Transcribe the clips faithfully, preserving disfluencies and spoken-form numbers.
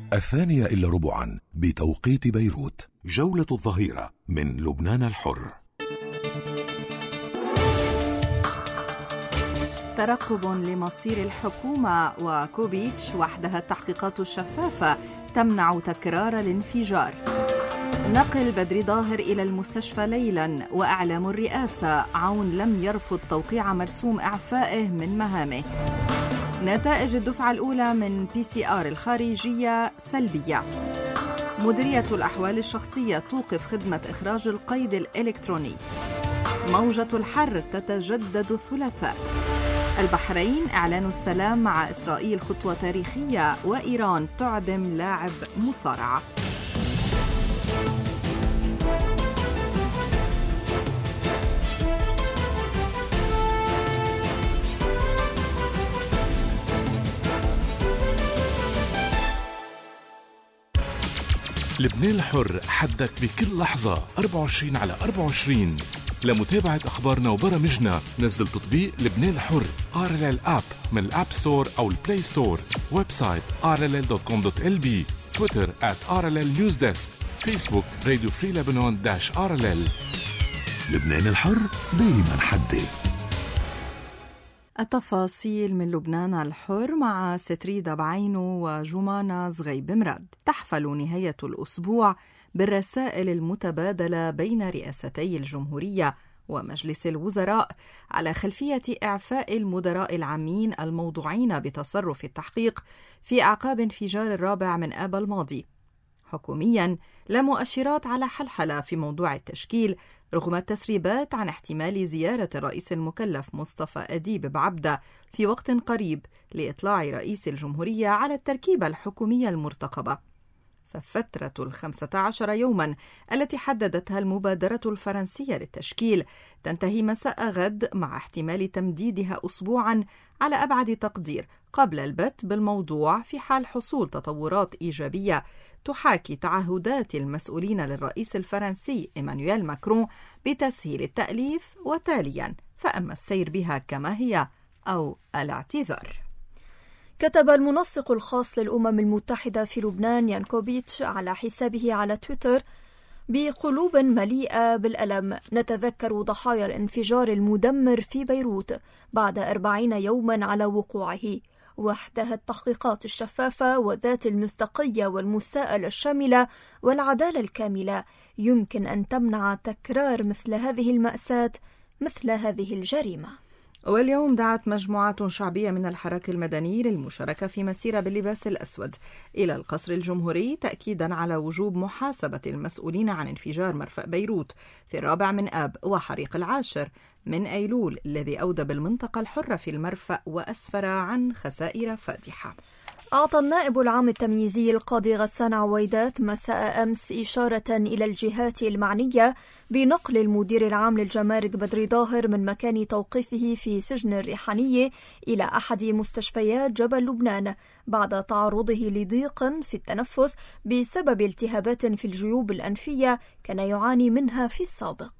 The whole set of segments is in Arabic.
الثانية إلا ربعا بتوقيت بيروت. جولة الظهيرة من لبنان الحر. ترقب لمصير الحكومة وكوبيتش وحدها التحقيقات الشفافة تمنع تكرار الانفجار. نقل بدري ظاهر إلى المستشفى ليلا وأعلام الرئاسة عون لم يرفض توقيع مرسوم إعفائه من مهامه. نتائج الدفعة الأولى من بي سي آر الخارجية سلبية. مديرية الأحوال الشخصية توقف خدمة إخراج القيد الإلكتروني. موجة الحر تتجدد الثلاثاء. البحرين إعلان السلام مع إسرائيل خطوة تاريخية، وإيران تعدم لاعب مصارعة. لبنان الحر، حدك بكل لحظة أربعة وعشرين على أربعة وعشرين. لمتابعة أخبارنا وبرامجنا نزل تطبيق لبنان الحر آر إل إل آب من الآب ستور أو البلاي ستور. ويب سايت آر إل إل دوت كوم دوت إل بي. تويتر آت آر إل إل نيوز ديسك. فيسبوك راديو فري لبنان داش آر إل إل. لبنان الحر دايما حدي. التفاصيل من لبنان الحر مع ستريدا بعينو وجمانة زغيب مراد. تحفل نهاية الأسبوع بالرسائل المتبادلة بين رئاستي الجمهورية ومجلس الوزراء على خلفية إعفاء المدراء العامين الموضوعين بتصرف التحقيق في أعقاب انفجار الرابع من آب الماضي. حكومياً لا مؤشرات على حلحلة في موضوع التشكيل رغم التسريبات عن احتمال زيارة الرئيس المكلف مصطفى أديب بعبدة في وقت قريب لإطلاع رئيس الجمهورية على التركيبة الحكومية المرتقبة. ففترة الخمسة عشر يوماً التي حددتها المبادرة الفرنسية للتشكيل تنتهي مساء غد مع احتمال تمديدها أسبوعاً على أبعد تقدير قبل البت بالموضوع في حال حصول تطورات إيجابية تحاكي تعهدات المسؤولين للرئيس الفرنسي إيمانويل ماكرون بتسهيل التأليف وتالياً فأما السير بها كما هي أو الاعتذار. كتب المنسق الخاص للأمم المتحدة في لبنان يانكوبيتش على حسابه على تويتر: بقلوب مليئة بالألم نتذكر ضحايا الانفجار المدمر في بيروت بعد أربعين يوما على وقوعه. وحدها التحقيقات الشفافة وذات المصداقية والمساءلة الشاملة والعدالة الكاملة يمكن أن تمنع تكرار مثل هذه المأساة، مثل هذه الجريمة. واليوم دعت مجموعات شعبية من الحراك المدني للمشاركة في مسيرة باللباس الأسود إلى القصر الجمهوري تأكيدا على وجوب محاسبة المسؤولين عن انفجار مرفأ بيروت في الرابع من آب وحريق العاشر من أيلول الذي أودى بالمنطقة الحرة في المرفأ وأسفر عن خسائر فادحة. أعطى النائب العام التمييزي القاضي غسان عويدات مساء أمس إشارة إلى الجهات المعنية بنقل المدير العام للجمارك بدري ظاهر من مكان توقيفه في سجن الريحانية إلى أحد مستشفيات جبل لبنان بعد تعرضه لضيق في التنفس بسبب التهابات في الجيوب الأنفية كان يعاني منها في السابق.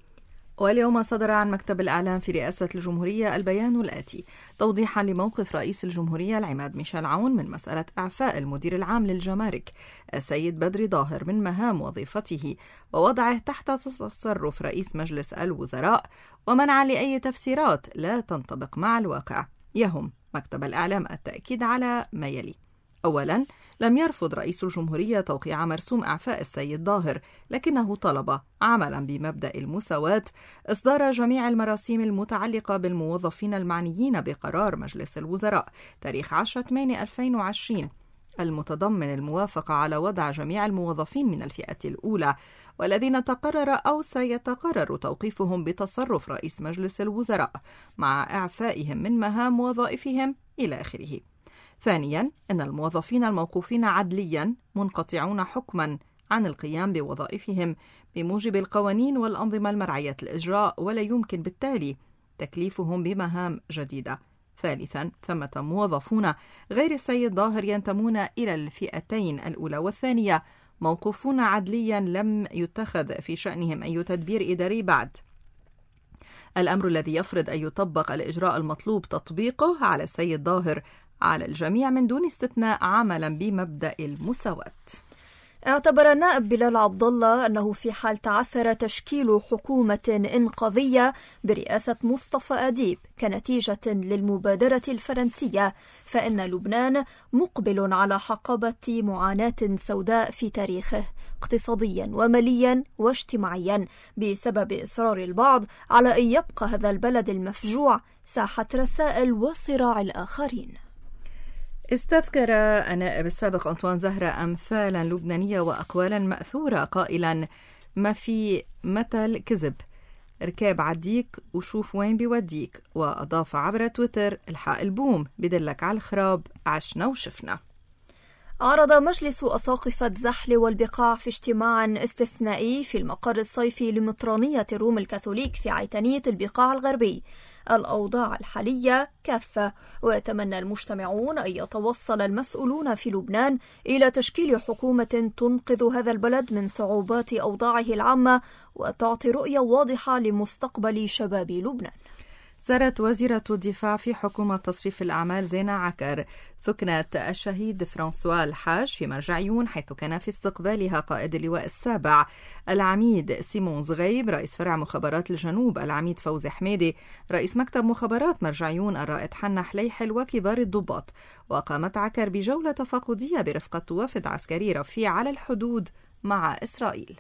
واليوم صدر عن مكتب الإعلام في رئاسة الجمهورية البيان الآتي توضيحا لموقف رئيس الجمهورية العماد ميشيل عون من مسألة إعفاء المدير العام للجمارك السيد بدري ظاهر من مهام وظيفته ووضعه تحت تصرف رئيس مجلس الوزراء ومنعا لأي تفسيرات لا تنطبق مع الواقع. يهم مكتب الإعلام التأكيد على ما يلي: أولاً، لم يرفض رئيس الجمهورية توقيع مرسوم إعفاء السيد ظاهر، لكنه طلب عملاً بمبدأ المساواة إصدار جميع المراسيم المتعلقة بالموظفين المعنيين بقرار مجلس الوزراء تاريخ عشرة ثمانية ألفين وعشرين المتضمن الموافقة على وضع جميع الموظفين من الفئة الأولى والذين تقرر أو سيتقرر توقيفهم بتصرف رئيس مجلس الوزراء مع إعفائهم من مهام وظائفهم إلى آخره. ثانياً، أن الموظفين الموقوفين عدلياً منقطعون حكماً عن القيام بوظائفهم بموجب القوانين والأنظمة المرعية الإجراء ولا يمكن بالتالي تكليفهم بمهام جديدة. ثالثاً، ثمة موظفون غير السيد ظاهر ينتمون إلى الفئتين الأولى والثانية موقوفون عدلياً لم يتخذ في شأنهم أي تدبير إداري بعد. الأمر الذي يفرض أن يطبق الإجراء المطلوب تطبيقه على السيد ظاهر على الجميع من دون استثناء عملا بمبدأ المساواة. اعتبر النائب بلال عبد الله أنه في حال تعثر تشكيل حكومة إنقاذية برئاسة مصطفى أديب كنتيجة للمبادرة الفرنسية، فإن لبنان مقبل على حقبة معاناة سوداء في تاريخه اقتصاديا وماليا واجتماعيا بسبب إصرار البعض على أن يبقى هذا البلد المفجوع ساحة رسائل وصراع الآخرين. استذكر النائب السابق أنطوان زهرة أمثالا لبنانية وأقوالا مأثورة قائلا: ما في مثل كذب، ركاب عديك وشوف وين بيوديك. وأضاف عبر تويتر: الحق البوم بدلك على الخراب، عشنا وشفنا. عرض مجلس أساقفة زحل والبقاع في اجتماع استثنائي في المقر الصيفي لمطرانية الروم الكاثوليك في عيتانية البقاع الغربي الأوضاع الحالية كافة، ويتمنى المجتمعون أن يتوصل المسؤولون في لبنان إلى تشكيل حكومة تنقذ هذا البلد من صعوبات أوضاعه العامة وتعطي رؤية واضحة لمستقبل شباب لبنان. زارت وزيرة الدفاع في حكومة تصريف الأعمال زينة عكر ثكنة الشهيد فرانسوا الحاج في مرجعيون، حيث كان في استقبالها قائد اللواء السابع العميد سيمون زغيب رئيس فرع مخابرات الجنوب، العميد فوزي حميدي رئيس مكتب مخابرات مرجعيون، الرائد حنا حليحل وكبار الضباط. وقامت عكر بجولة تفقدية برفقة وفد عسكري رفيع على الحدود مع إسرائيل.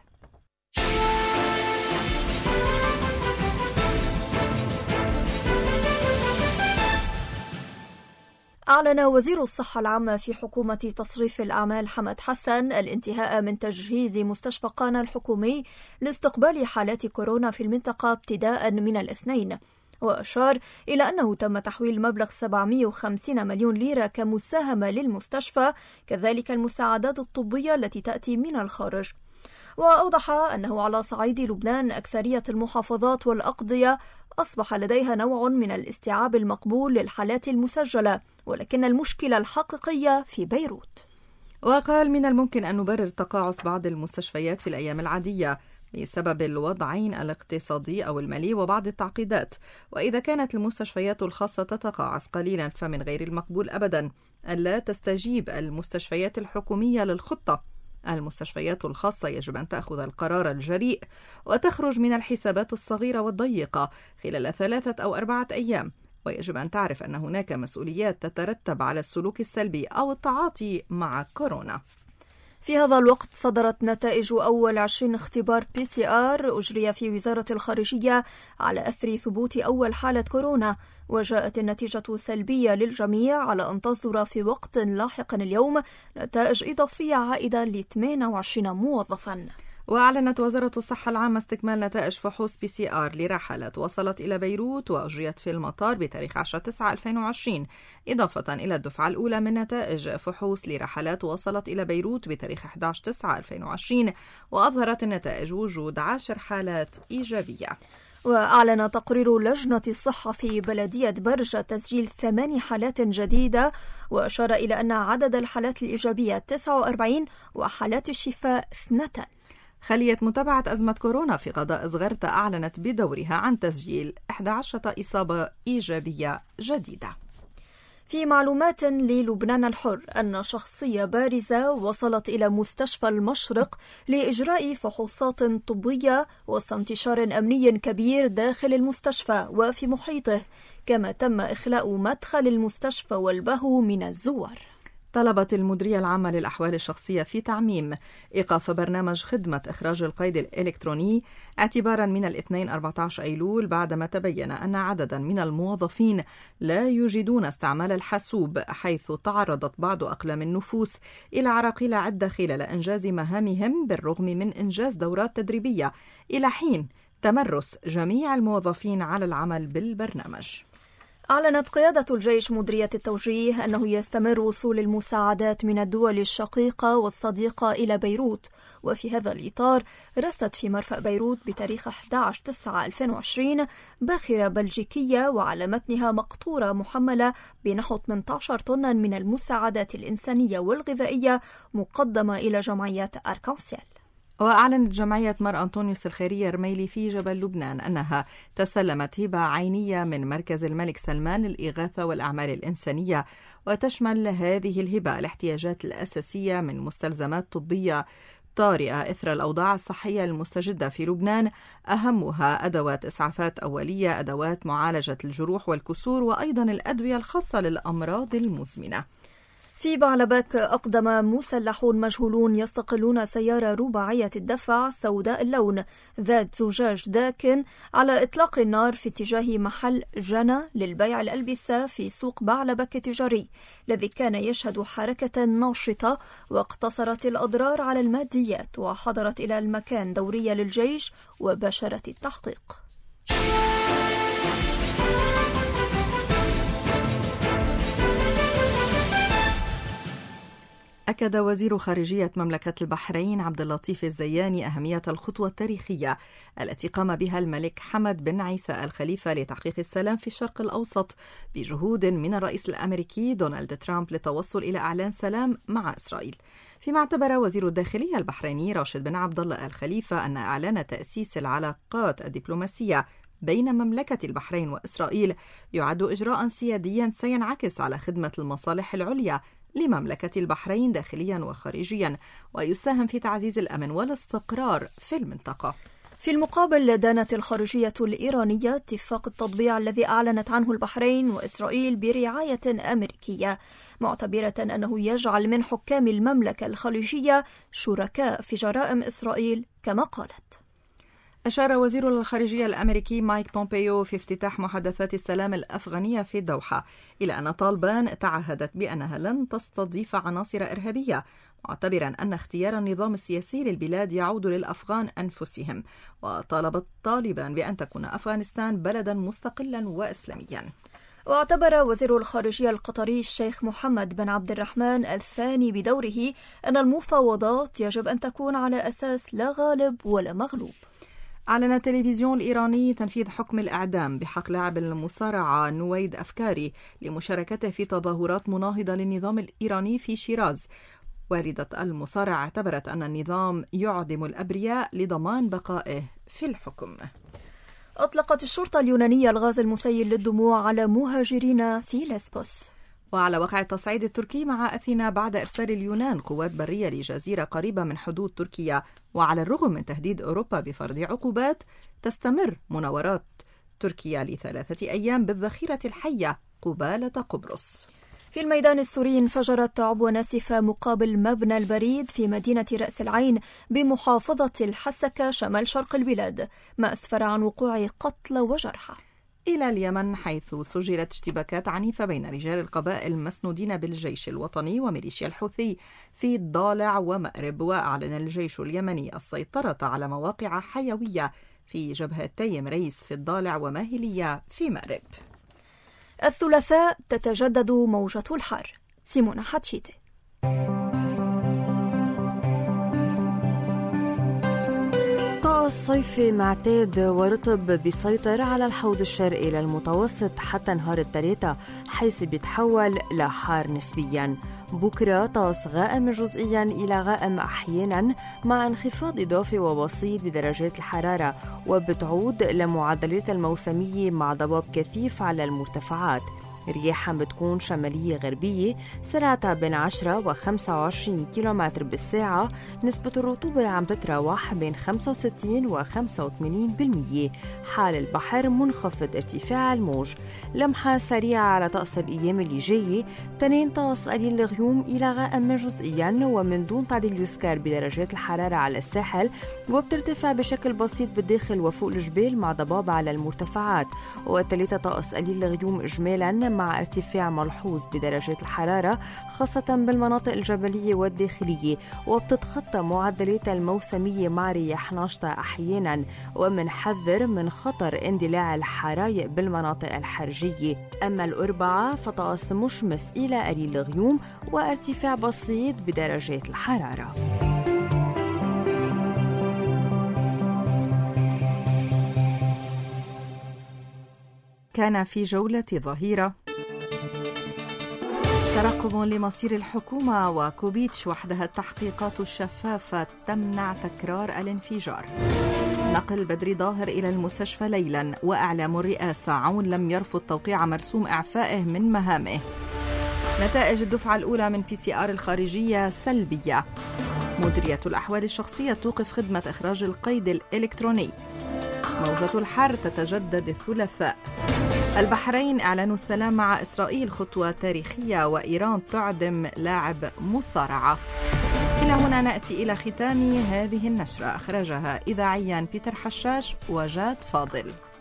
أعلن وزير الصحة العامة في حكومة تصريف الأعمال حمد حسن الانتهاء من تجهيز مستشفى قانا الحكومي لاستقبال حالات كورونا في المنطقة ابتداء من الاثنين، وأشار إلى أنه تم تحويل مبلغ سبعمائة وخمسين مليون ليرة كمساهمة للمستشفى، كذلك المساعدات الطبية التي تأتي من الخارج. وأوضح أنه على صعيد لبنان أكثرية المحافظات والأقضية أصبح لديها نوع من الاستيعاب المقبول للحالات المسجلة، ولكن المشكلة الحقيقية في بيروت. وقال: من الممكن أن نبرر تقاعس بعض المستشفيات في الأيام العادية بسبب الوضعين الاقتصادي أو المالي وبعض التعقيدات، وإذا كانت المستشفيات الخاصة تتقاعس قليلا فمن غير المقبول أبدا ألا تستجيب المستشفيات الحكومية للخطة. المستشفيات الخاصة يجب أن تأخذ القرار الجريء وتخرج من الحسابات الصغيرة والضيقة خلال ثلاثة أو أربعة أيام، ويجب أن تعرف أن هناك مسؤوليات تترتب على السلوك السلبي أو التعاطي مع كورونا. في هذا الوقت صدرت نتائج أول عشرين اختبار بي سي آر أجري في وزارة الخارجية على أثر ثبوت أول حالة كورونا، وجاءت النتيجة سلبية للجميع على أن تصدر في وقت لاحق اليوم نتائج إضافية عائدة ل ثمانية وعشرين موظفاً. وأعلنت وزارة الصحة العامة استكمال نتائج فحوص بي سي آر لرحلات وصلت إلى بيروت وأجريت في المطار بتاريخ عشرة تسعة ألفين وعشرين، إضافة إلى الدفعة الأولى من نتائج فحوص لرحلات وصلت إلى بيروت بتاريخ أحد عشر تسعة ألفين وعشرين، وأظهرت النتائج وجود عشر حالات إيجابية. وأعلن تقرير لجنة الصحة في بلدية برج تسجيل ثمان حالات جديدة، وأشار إلى أن عدد الحالات الإيجابية تسعة وأربعين وحالات الشفاء اثنتان. خلية متابعة أزمة كورونا في قضاء زغرتة أعلنت بدورها عن تسجيل إحدى عشرة إصابة إيجابية جديدة. في معلومات للبنان الحر أن شخصية بارزة وصلت إلى مستشفى المشرق لإجراء فحوصات طبية وسط انتشار أمني كبير داخل المستشفى وفي محيطه، كما تم إخلاء مدخل المستشفى والبهو من الزوار. طلبت المديرية العامة للأحوال الشخصية في تعميم إيقاف برنامج خدمة إخراج القيد الإلكتروني اعتبارا من الاثنين أربعة عشر أيلول، بعدما تبين أن عددا من الموظفين لا يجدون استعمال الحاسوب، حيث تعرضت بعض أقلام النفوس إلى عراقيل عدة خلال إنجاز مهامهم بالرغم من إنجاز دورات تدريبية، إلى حين تمرس جميع الموظفين على العمل بالبرنامج. أعلنت قيادة الجيش مديرية التوجيه أنه يستمر وصول المساعدات من الدول الشقيقة والصديقة إلى بيروت، وفي هذا الإطار رست في مرفأ بيروت بتاريخ أحد عشر تسعة ألفين وعشرين باخرة بلجيكية وعلى متنها مقطورة محملة بنحو ثمانية عشر طنا من المساعدات الإنسانية والغذائية مقدمة إلى جمعيات أركانسيال. وأعلنت جمعية مار أنطونيوس الخيرية رميلي في جبل لبنان أنها تسلمت هبة عينية من مركز الملك سلمان للإغاثة والأعمال الإنسانية، وتشمل هذه الهبة الاحتياجات الأساسية من مستلزمات طبية طارئة إثر الأوضاع الصحية المستجدة في لبنان، أهمها أدوات إسعافات أولية، أدوات معالجة الجروح والكسور، وأيضا الأدوية الخاصة للأمراض المزمنة. في بعلبك أقدم مسلحون مجهولون يستقلون سيارة رباعية الدفع سوداء اللون ذات زجاج داكن على إطلاق النار في اتجاه محل جنى للبيع الألبسة في سوق بعلبك التجاري الذي كان يشهد حركة ناشطة، واقتصرت الأضرار على الماديات، وحضرت إلى المكان دورية للجيش وباشرت التحقيق. أكد وزير خارجية مملكة البحرين عبد اللطيف الزياني أهمية الخطوة التاريخية التي قام بها الملك حمد بن عيسى الخليفة لتحقيق السلام في الشرق الأوسط بجهود من الرئيس الأمريكي دونالد ترامب للتوصل إلى إعلان سلام مع إسرائيل. فيما اعتبر وزير الداخلية البحريني راشد بن عبد الله الخليفة أن إعلان تأسيس العلاقات الدبلوماسية بين مملكة البحرين وإسرائيل يعد إجراء سياديا سينعكس على خدمة المصالح العليا لمملكة البحرين داخليا وخارجيا، ويساهم في تعزيز الأمن والاستقرار في المنطقة. في المقابل دانت الخارجية الإيرانية اتفاق التطبيع الذي أعلنت عنه البحرين وإسرائيل برعاية أمريكية، معتبرة أنه يجعل من حكام المملكة الخليجية شركاء في جرائم إسرائيل كما قالت. أشار وزير الخارجية الأمريكي مايك بومبيو في افتتاح محادثات السلام الأفغانية في الدوحة إلى أن طالبان تعهدت بأنها لن تستضيف عناصر إرهابية، معتبرا أن اختيار النظام السياسي للبلاد يعود للأفغان أنفسهم، وطالبت طالبان بأن تكون أفغانستان بلدا مستقلا وإسلاميا. واعتبر وزير الخارجية القطري الشيخ محمد بن عبد الرحمن الثاني بدوره أن المفاوضات يجب أن تكون على أساس لا غالب ولا مغلوب. أعلن التلفزيون الإيراني تنفيذ حكم الإعدام بحق لاعب المصارعة نويد أفكاري لمشاركته في تظاهرات مناهضة للنظام الإيراني في شيراز. والدة المصارع اعتبرت أن النظام يعدم الأبرياء لضمان بقائه في الحكم. أطلقت الشرطة اليونانية الغاز المسيل للدموع على مهاجرين في ليسبوس. وعلى وقع التصعيد التركي مع أثينا بعد إرسال اليونان قوات برية لجزيرة قريبة من حدود تركيا، وعلى الرغم من تهديد أوروبا بفرض عقوبات، تستمر مناورات تركيا لثلاثة أيام بالذخيرة الحية قبالة قبرص. في الميدان السوري انفجرت عبوة ناسفة مقابل مبنى البريد في مدينة رأس العين بمحافظة الحسكة شمال شرق البلاد، ما أسفر عن وقوع قتلى وجرحى. إلى اليمن، حيث سجلت اشتباكات عنيفة بين رجال القبائل المسنودين بالجيش الوطني وميليشيا الحوثي في ضالع ومأرب. وأعلن الجيش اليمني السيطرة على مواقع حيوية في جبهتي مريس في الضالع وماهلية في مأرب. الثلاثاء تتجدد موجة الحر. سيمونا حتشيتي. طقس صيفي معتاد ورطب بيسيطر على الحوض الشرقي للمتوسط حتى نهار الثلاثاء، حيث بيتحول لحار نسبياً. بكرة طقس غائم جزئياً إلى غائم أحياناً مع انخفاض إضافي وبسيط بدرجات الحرارة، وبتعود لمعدلات الموسمية مع ضباب كثيف على المرتفعات. رياحها بتكون شمالية غربية سرعتها بين عشرة وخمسة وعشرين كيلومتر بالساعة. نسبة الرطوبة عم تتراوح بين خمسة وستين وخمسة وثمانين بالمية. حال البحر منخفض ارتفاع الموج. لمحة سريعة على طقس الأيام اللي جاية، تنين طقس قليل الغيوم إلى غائم جزئيا ومن دون تعديل يسكر بدرجات الحرارة على الساحل، وبترتفع بشكل بسيط بالداخل وفوق الجبال مع ضباب على المرتفعات. والثلاثة طقس قليل الغيوم إجمالا مع ارتفاع ملحوظ بدرجات الحرارة خاصة بالمناطق الجبلية والداخلية، وبتتخطى معدلات الموسمية مع رياح ناشطة أحيانا. ومنحذر من خطر اندلاع الحرايق بالمناطق الحرجية. أما الأربعاء فطقس مشمس إلى قليل الغيوم وارتفاع بسيط بدرجات الحرارة. كان في جولة ظهيرة ترقب لمصير الحكومة، وكوبيتش وحدها التحقيقات الشفافة تمنع تكرار الانفجار. نقل بدري ظاهر إلى المستشفى ليلا، وإعلام الرئاسة عون لم يرفض توقيع مرسوم إعفائه من مهامه. نتائج الدفعة الأولى من بي سي آر الخارجية سلبية. مديرية الأحوال الشخصية توقف خدمة إخراج القيد الإلكتروني. موجة الحر تتجدد الثلاثاء. البحرين إعلان السلام مع إسرائيل خطوة تاريخية، وإيران تعدم لاعب مصارعة. إلى هنا نأتي إلى ختام هذه النشرة، أخرجها إذاعيا بيتر حشاش وجاد فاضل.